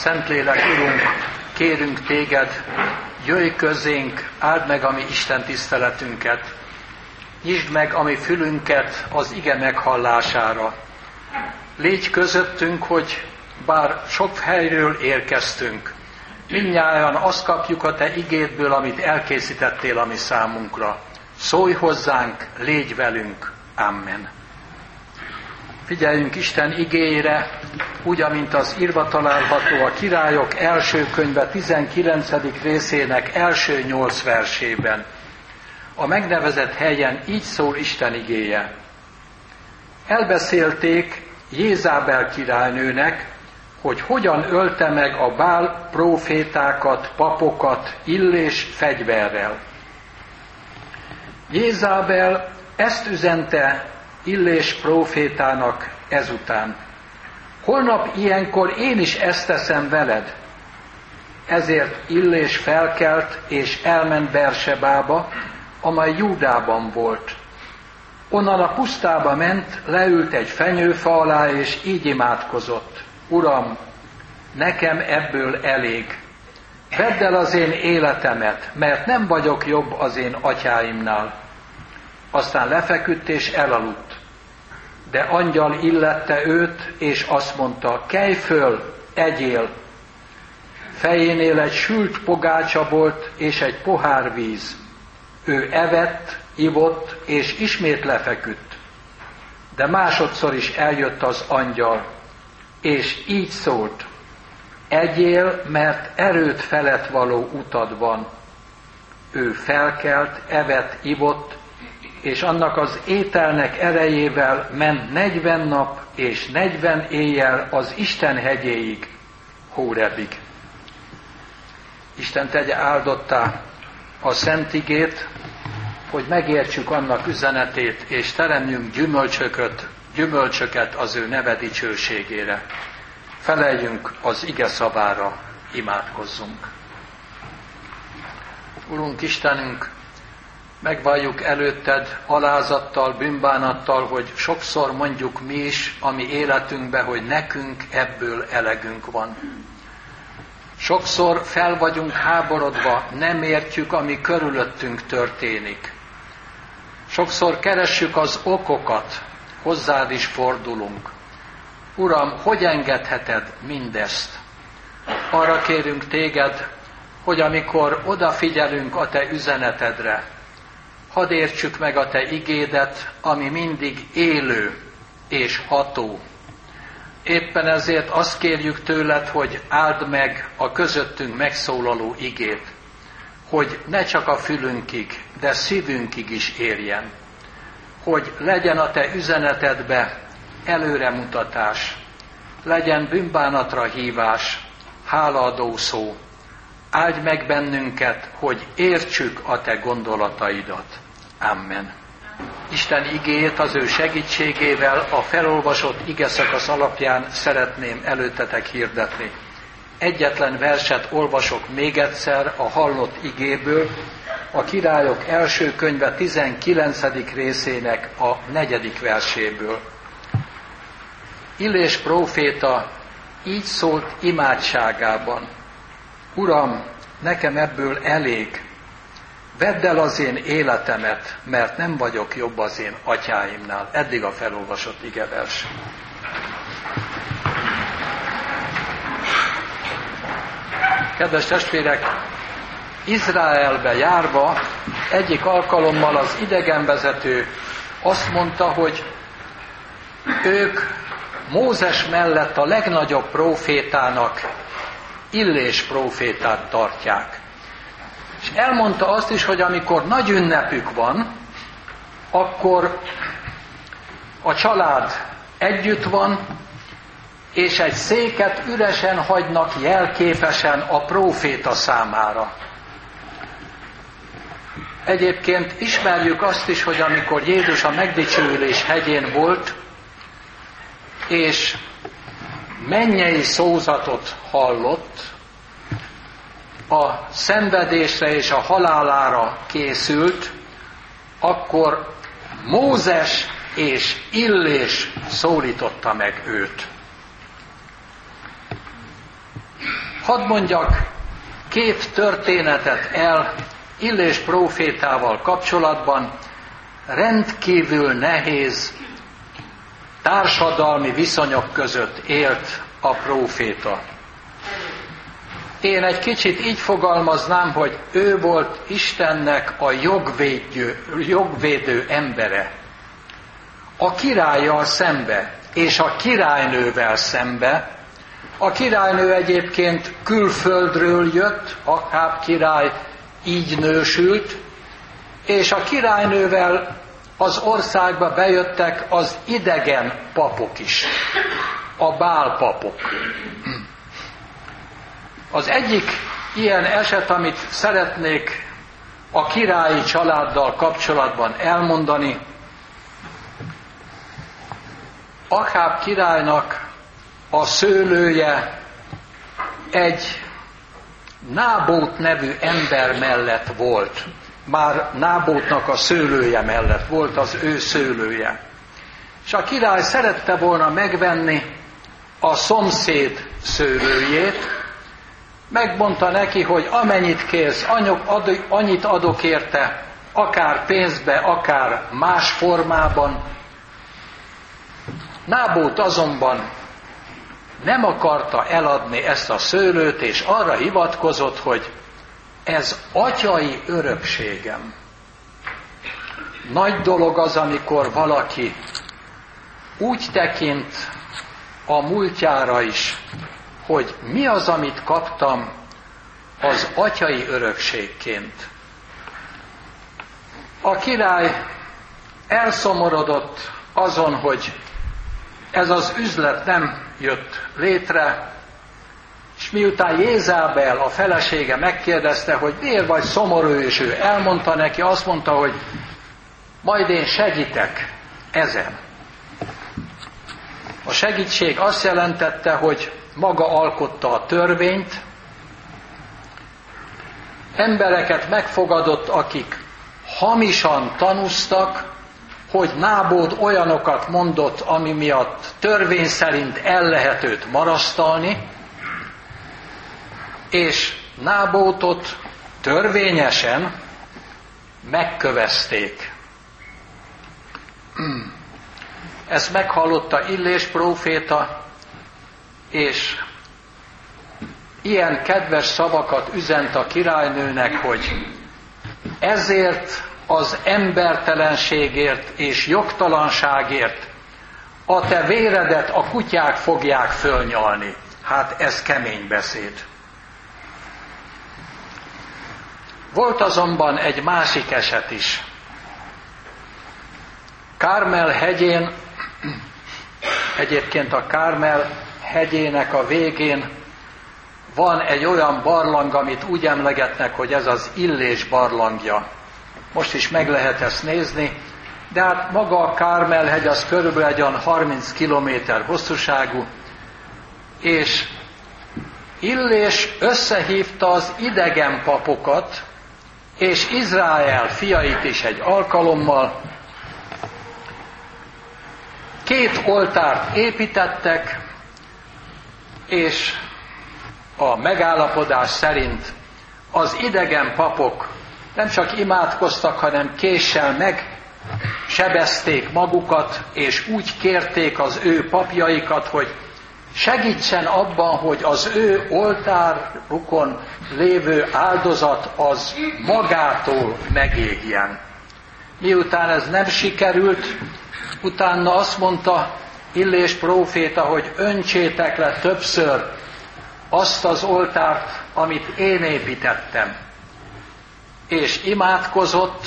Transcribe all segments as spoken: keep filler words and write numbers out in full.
Szentlélek, Urunk, kérünk Téged, jöjj közénk, áld meg a mi Isten tiszteletünket, nyisd meg a mi fülünket az ige meghallására. Légy közöttünk, hogy bár sok helyről érkeztünk, mindnyájan azt kapjuk a Te igédből, amit elkészítettél a mi számunkra. Szólj hozzánk, légy velünk. Amen. Figyeljünk Isten igéjére, úgy, amint az írva található a Királyok első könyve tizenkilencedik részének első nyolc versében. A megnevezett helyen így szól Isten igéje. Elbeszélték Jézábel királynőnek, hogy hogyan ölte meg a Bál prófétákat, papokat illés fegyverrel. Jézábel ezt üzente Illés prófétának ezután. Holnap ilyenkor én is ezt teszem veled. Ezért Illés felkelt és elment Bersebába, amely Júdában volt. Onnan a pusztába ment, leült egy fenyőfa alá, és így imádkozott. Uram, nekem ebből elég. Vedd el az én életemet, mert nem vagyok jobb az én atyáimnál. Aztán lefeküdt és elaludt. De angyal illette őt, és azt mondta, kelj föl, egyél. Fejénél egy sült pogácsa volt, és egy pohár víz. Ő evett, ivott, és ismét lefeküdt. De másodszor is eljött az angyal, és így szólt, egyél, mert erőt felett való utad van. Ő felkelt, evett, ivott, és annak az ételnek erejével ment negyven nap és negyven éjjel az Isten hegyéig, Hórebig. Isten tegye áldottá a szent igét, hogy megértsük annak üzenetét, és teremjünk gyümölcsöket, gyümölcsöket az ő neve dicsőségére. Feleljünk az ige szavára, imádkozzunk. Urunk Istenünk, megvalljuk előtted alázattal, bűnbánattal, hogy sokszor mondjuk mi is a mi életünkbe, hogy nekünk ebből elegünk van. Sokszor fel vagyunk háborodva, nem értjük, ami körülöttünk történik. Sokszor keressük az okokat, hozzád is fordulunk. Uram, hogy engedheted mindezt? Arra kérünk téged, hogy amikor odafigyelünk a te üzenetedre, hadd értsük meg a te igédet, ami mindig élő és ható. Éppen ezért azt kérjük tőled, hogy áld meg a közöttünk megszólaló igét, hogy ne csak a fülünkig, de szívünkig is érjen. Hogy legyen a te üzenetedbe előremutatás, legyen bűnbánatra hívás, hálaadó szó. Áldj meg bennünket, hogy értsük a te gondolataidat. Amen. Isten igéjét az ő segítségével a felolvasott igeszakasz alapján szeretném előttetek hirdetni. Egyetlen verset olvasok még egyszer a hallott igéből, a Királyok első könyve tizenkilencedik részének a negyedik verséből. Illés próféta így szólt imádságában. Uram, nekem ebből elég. Vedd el az én életemet, mert nem vagyok jobb az én atyáimnál. Eddig a felolvasott igevers. Kedves testvérek, Izraelbe járva egyik alkalommal az idegenvezető azt mondta, hogy ők Mózes mellett a legnagyobb prófétának Illés prófétát tartják. És elmondta azt is, hogy amikor nagy ünnepük van, akkor a család együtt van, és egy széket üresen hagynak jelképesen a próféta számára. Egyébként ismerjük azt is, hogy amikor Jézus a megdicsőülés hegyén volt, és mennyei szózatot hallott, a szenvedésre és a halálára készült, akkor Mózes és Illés szólította meg őt. Hadd mondjak két történetet el Illés prófétával kapcsolatban. Rendkívül nehéz társadalmi viszonyok között élt a próféta. Én egy kicsit így fogalmaznám, hogy ő volt Istennek a jogvédő, jogvédő embere. A királlyal szembe, és a királynővel szembe. A királynő egyébként külföldről jött, Akháb király így nősült, és a királynővel az országba bejöttek az idegen papok is, a bálpapok. Az egyik ilyen eset, amit szeretnék a királyi családdal kapcsolatban elmondani, Akháb királynak a szőlője egy Nábót nevű ember mellett volt. Már Nábótnak a szőlője mellett volt az ő szőlője. És a király szerette volna megvenni a szomszéd szőlőjét, megmondta neki, hogy amennyit kérsz, annyit adok érte, akár pénzbe, akár más formában. Nábót azonban nem akarta eladni ezt a szőlőt, és arra hivatkozott, hogy ez atyai örökségem. Nagy dolog az, amikor valaki úgy tekint a múltjára is, hogy mi az, amit kaptam az atyai örökségként. A király elszomorodott azon, hogy ez az üzlet nem jött létre, és miután Jézábel, a felesége megkérdezte, hogy miért vagy szomorú, és ő elmondta neki, azt mondta, hogy majd én segítek ezen. A segítség azt jelentette, hogy maga alkotta a törvényt, embereket megfogadott, akik hamisan tanúztak, hogy Nábót olyanokat mondott, ami miatt törvény szerint el lehet őt marasztalni, és Nábótot törvényesen megkövezték. Ezt meghallotta Illés próféta, és ilyen kedves szavakat üzent a királynőnek, hogy ezért az embertelenségért és jogtalanságért a te véredet a kutyák fogják fölnyalni. Hát ez kemény beszéd. Volt azonban egy másik eset is. Kármel hegyén, egyébként a Kármel hegyének a végén van egy olyan barlang, amit úgy emlegetnek, hogy ez az Illés barlangja. Most is meg lehet ezt nézni, de hát maga a Kármel-hegy az körülbelül egy olyan harminc kilométer hosszúságú, és Illés összehívta az idegen papokat, és Izrael fiait is egy alkalommal. Két oltárt építettek, és a megállapodás szerint az idegen papok nem csak imádkoztak, hanem késsel megsebezték magukat, és úgy kérték az ő papjaikat, hogy segítsen abban, hogy az ő oltárukon lévő áldozat az magától megégjen. Miután ez nem sikerült, utána azt mondta Illés próféta, hogy öntsétek le többször azt az oltárt, amit én építettem. És imádkozott,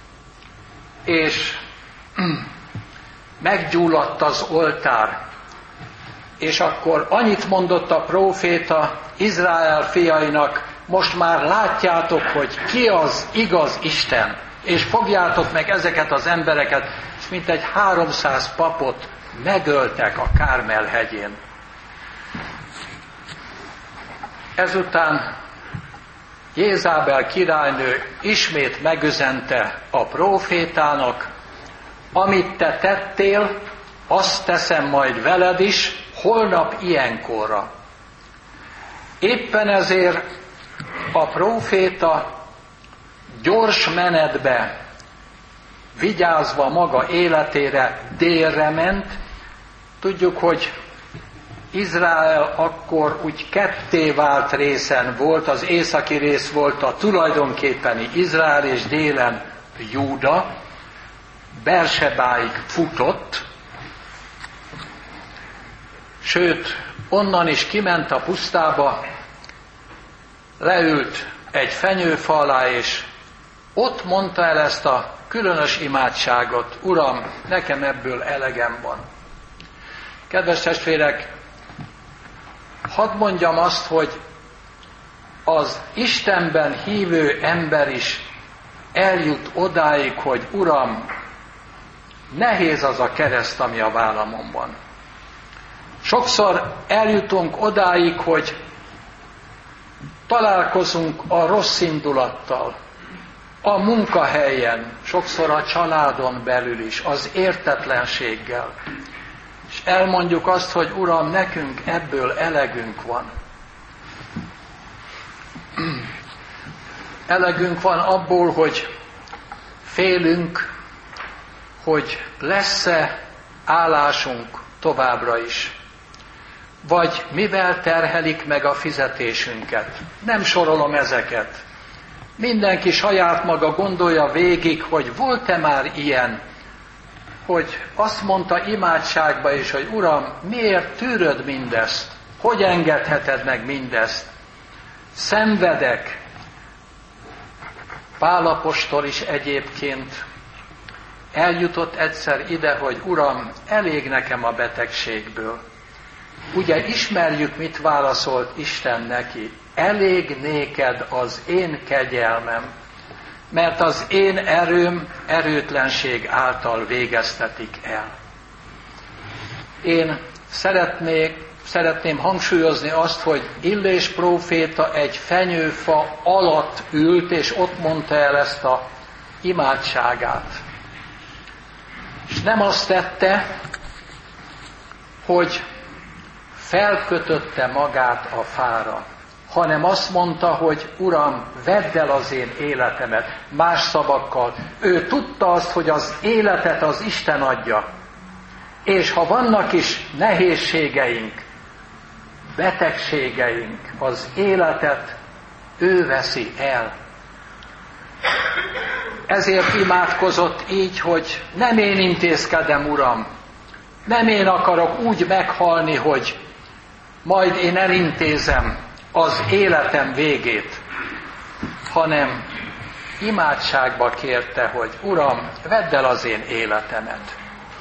és meggyulladt az oltár. És akkor annyit mondott a próféta Izrael fiainak, most már látjátok, hogy ki az igaz Isten, és fogjátok meg ezeket az embereket, és mintegy háromszáz papot megöltek a Kármel hegyén. Ezután Jézábel királynő ismét megüzente a prófétának, amit te tettél, azt teszem majd veled is, holnap ilyenkorra. Éppen ezért a próféta gyors menetbe, vigyázva maga életére délre ment. Tudjuk, hogy Izrael akkor úgy ketté vált részen volt, az északi rész volt a tulajdonképpeni Izrael, és délen Júda, Bersebáig futott, sőt, onnan is kiment a pusztába, leült egy fenyőfa alá, és ott mondta el ezt a különös imádságot: Uram, nekem ebből elegem van. Kedves testvérek, hadd mondjam azt, hogy az Istenben hívő ember is eljut odáig, hogy Uram, nehéz az a kereszt, ami a vállamon van. Sokszor eljutunk odáig, hogy találkozunk a rossz indulattal, a munkahelyen, sokszor a családon belül is, az értetlenséggel. És elmondjuk azt, hogy Uram, nekünk ebből elegünk van. Elegünk van abból, hogy félünk, hogy lesz-e állásunk továbbra is. Vagy mivel terhelik meg a fizetésünket. Nem sorolom ezeket. Mindenki saját maga gondolja végig, hogy volt-e már ilyen, hogy azt mondta imádságba is, hogy Uram, miért tűröd mindezt? Hogy engedheted meg mindezt? Szenvedek. Pál apostol is egyébként eljutott egyszer ide, hogy Uram, elég nekem a betegségből. Ugye ismerjük, mit válaszolt Isten neki. Elég néked az én kegyelmem, mert az én erőm erőtlenség által végeztetik el. Én szeretnék, szeretném hangsúlyozni azt, hogy Illés próféta egy fenyőfa alatt ült, és ott mondta el ezt a imádságát. És nem azt tette, hogy felkötötte magát a fára, hanem azt mondta, hogy Uram, vedd el az én életemet. Más szavakkal, ő tudta azt, hogy az életet az Isten adja. És ha vannak is nehézségeink, betegségeink, az életet ő veszi el. Ezért imádkozott így, hogy nem én intézkedem, Uram, nem én akarok úgy meghalni, hogy majd én elintézem az életem végét, hanem imádságba kérte, hogy Uram, vedd el az én életemet.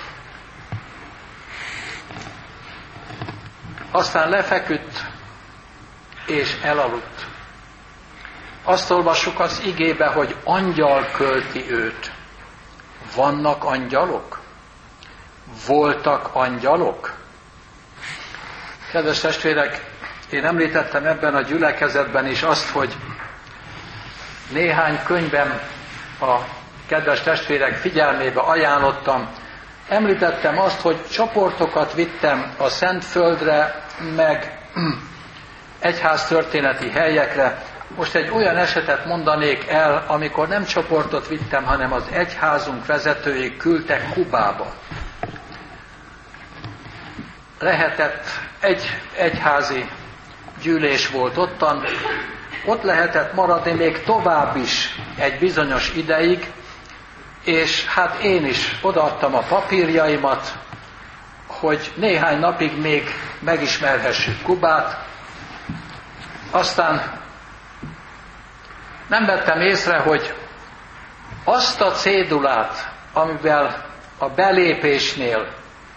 Aztán lefeküdt és elaludt. Azt olvassuk az igébe, hogy angyal költi őt. Vannak angyalok? Voltak angyalok? Kedves testvérek, én említettem ebben a gyülekezetben is azt, hogy néhány könyvem a kedves testvérek figyelmébe ajánlottam. Említettem azt, hogy csoportokat vittem a Szentföldre, meg egyháztörténeti helyekre. Most egy olyan esetet mondanék el, amikor nem csoportot vittem, hanem az egyházunk vezetői küldtek Kubába. Lehetett, egy egyházi gyűlés volt ottan, ott lehetett maradni még tovább is egy bizonyos ideig, és hát én is odaadtam a papírjaimat, hogy néhány napig még megismerhessük Kubát. Aztán nem vettem észre, hogy azt a cédulát, amivel a belépésnél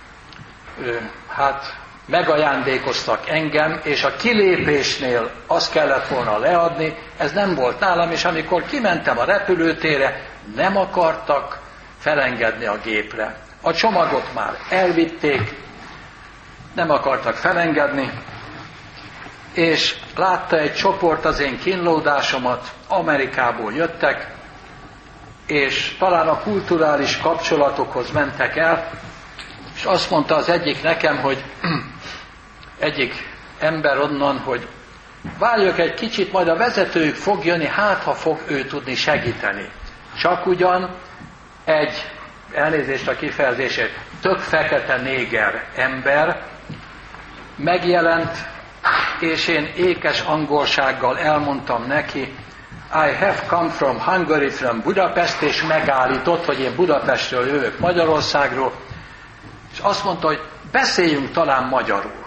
hát megajándékoztak engem, és a kilépésnél azt kellett volna leadni, ez nem volt nálam, és amikor kimentem a repülőtérre, nem akartak felengedni a gépre. A csomagot már elvitték, nem akartak felengedni, és látta egy csoport az én kínlódásomat, Amerikából jöttek, és talán a kulturális kapcsolatokhoz mentek el, és azt mondta az egyik nekem, hogy egyik ember onnan, hogy Várjuk egy kicsit, majd a vezetőjük fog jönni, hát ha fog ő tudni segíteni. Csak ugyan egy, elnézést a kifejezését, tök fekete néger ember megjelent, és én ékes angolsággal elmondtam neki, I have come from Hungary, from Budapest, és megállított, hogy én Budapestről jövök, Magyarországról, és azt mondta, hogy beszéljünk talán magyarul.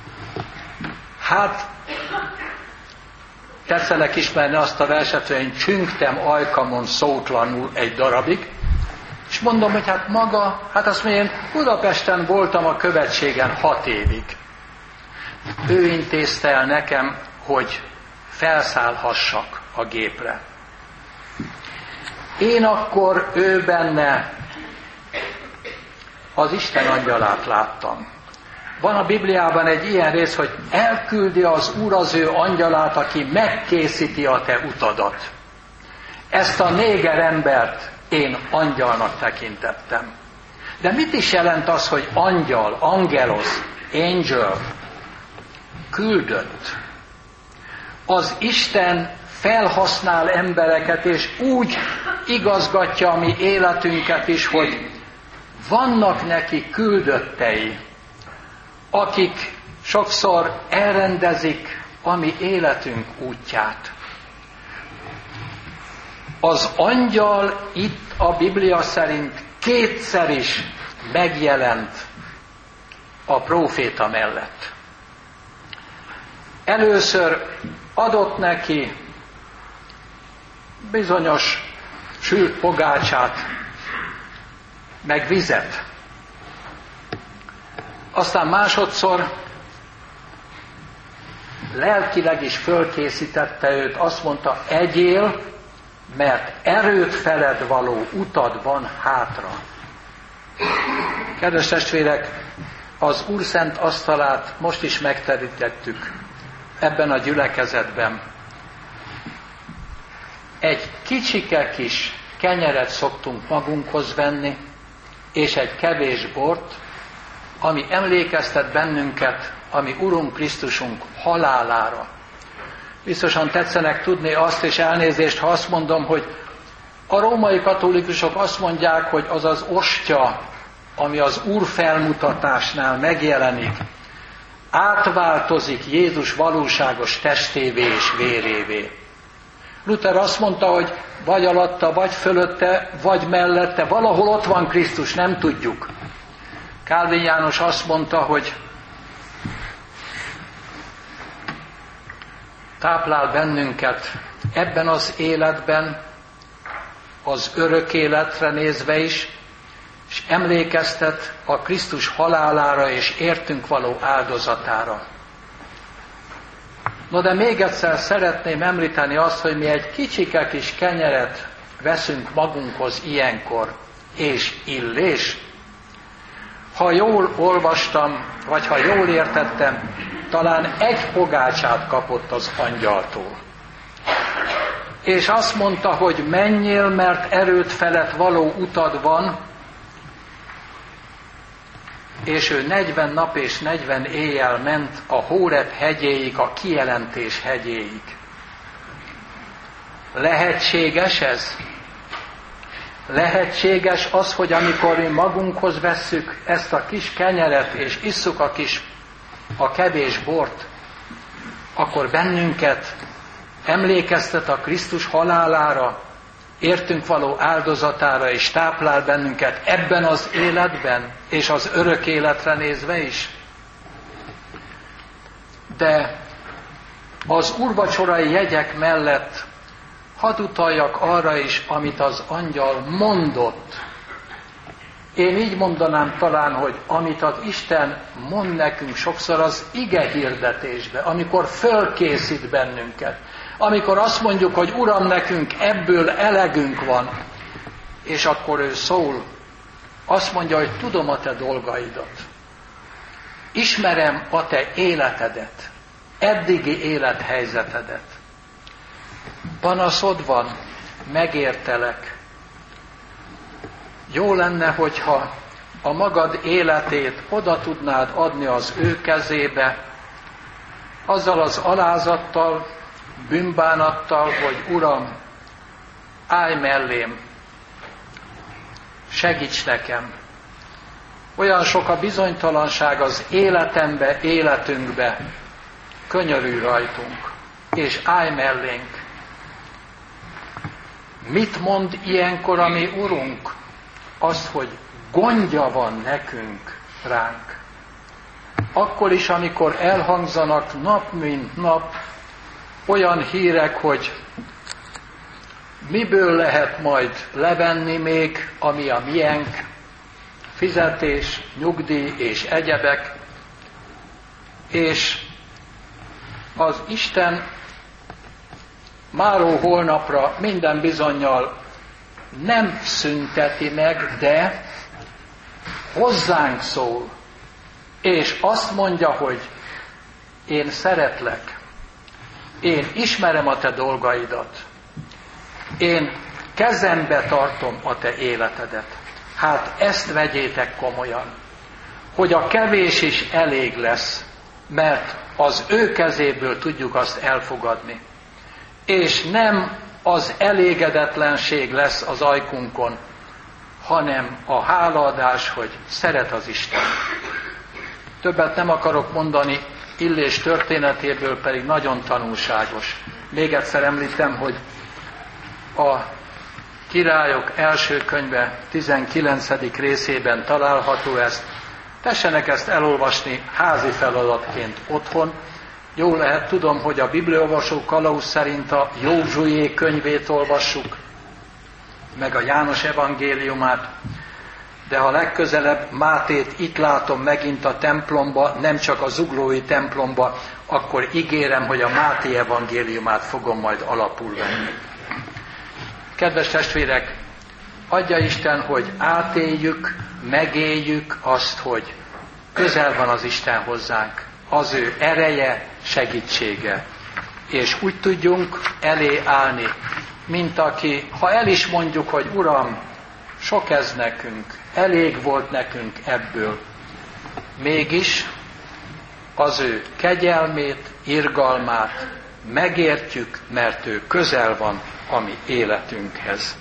Hát, tetszenek ismerni azt a verset, hogy én csüngtem ajkamon szótlanul egy darabig, és mondom, hogy hát maga, hát azt mondja, én Budapesten voltam a követségen hat évig. Ő intézte el nekem, hogy felszállhassak a gépre. Én akkor ő benne az Isten angyalát láttam. Van a Bibliában egy ilyen rész, hogy elküldi az Úr az ő angyalát, aki megkészíti a te utadat. Ezt a néger embert én angyalnak tekintettem. De mit is jelent az, hogy angyal, angelos, angel, küldött? Az Isten felhasznál embereket, és úgy igazgatja a mi életünket is, hogy vannak neki küldöttei, akik sokszor elrendezik a mi életünk útját. Az angyal itt a Biblia szerint kétszer is megjelent a próféta mellett. Először adott neki bizonyos sült pogácsát, meg vizet. Aztán másodszor lelkileg is fölkészítette őt, azt mondta, egyél, mert erőt feled való utad van hátra. Kedves testvérek, az Úr szent asztalát most is megterítettük ebben a gyülekezetben. Egy kicsike kis kenyeret szoktunk magunkhoz venni, és egy kevés bort, ami emlékeztet bennünket a mi Urunk Krisztusunk halálára. Biztosan tetszenek tudni azt, és elnézést, ha azt mondom, hogy a római katolikusok azt mondják, hogy az az ostya, ami az Úr felmutatásnál megjelenik, átváltozik Jézus valóságos testévé és vérévé. Luther azt mondta, hogy vagy alatta, vagy fölötte, vagy mellette, valahol ott van Krisztus, nem tudjuk. Kálvin János azt mondta, hogy táplál bennünket ebben az életben, az örök életre nézve is, és emlékeztet a Krisztus halálára és értünk való áldozatára. No, de még egyszer szeretném említeni azt, hogy mi egy kicsike kis kenyeret veszünk magunkhoz ilyenkor, és illés. Ha jól olvastam, vagy ha jól értettem, talán egy pogácsát kapott az angyaltól. És azt mondta, hogy menjél, mert erőt felett való utad van, és ő negyven nap és negyven éjjel ment a Hóreb hegyéig, a kijelentés hegyéig. Lehetséges ez? Lehetséges az, hogy amikor mi magunkhoz vesszük ezt a kis kenyeret, és isszuk a kis, a kevés bort, akkor bennünket emlékeztet a Krisztus halálára, értünk való áldozatára, és táplál bennünket ebben az életben, és az örök életre nézve is. De az úrvacsorai jegyek mellett hadd utaljak arra is, amit az angyal mondott. Én így mondanám talán, hogy amit az Isten mond nekünk sokszor az ige hirdetésbe, amikor fölkészít bennünket, amikor azt mondjuk, hogy Uram, nekünk ebből elegünk van, és akkor ő szól, azt mondja, hogy tudom a te dolgaidat. Ismerem a te életedet, eddigi élethelyzetedet. Panaszod van, megértelek. Jó lenne, hogyha a magad életét oda tudnád adni az ő kezébe, azzal az alázattal, bűnbánattal, hogy Uram, állj mellém, segíts nekem. Olyan sok a bizonytalanság az életembe, életünkbe, könyörülj rajtunk, és állj mellénk. Mit mond ilyenkor a mi Urunk? Azt, hogy gondja van nekünk ránk. Akkor is, amikor elhangzanak nap mint nap olyan hírek, hogy miből lehet majd levenni még, ami a miénk, fizetés, nyugdíj és egyebek, és az Isten máró holnapra minden bizonnyal nem szünteti meg, de hozzánk szól, és azt mondja, hogy én szeretlek, én ismerem a te dolgaidat, én kezembe tartom a te életedet. Hát ezt vegyétek komolyan, hogy a kevés is elég lesz, mert az ő kezéből tudjuk azt elfogadni. És nem az elégedetlenség lesz az ajkunkon, hanem a hálaadás, hogy szeret az Isten. Többet nem akarok mondani, Illés történetéből pedig nagyon tanulságos. Még egyszer említem, hogy a Királyok első könyve tizenkilencedik részében található ezt. Tessenek ezt elolvasni házi feladatként otthon. Jó lehet, tudom, hogy a bibliaolvasó kalauz szerint a Józsué könyvét olvassuk, meg a János evangéliumát, de ha legközelebb Mátét itt látom megint a templomba, nem csak a zuglói templomba, akkor ígérem, hogy a Máté evangéliumát fogom majd alapul venni. Kedves testvérek, adja Isten, hogy átéljük, megéljük azt, hogy közel van az Isten hozzánk, az ő ereje, segítsége. És úgy tudjunk elé állni, mint aki, ha el is mondjuk, hogy Uram, sok ez nekünk, elég volt nekünk ebből, mégis az ő kegyelmét, irgalmát megértjük, mert ő közel van a mi életünkhez.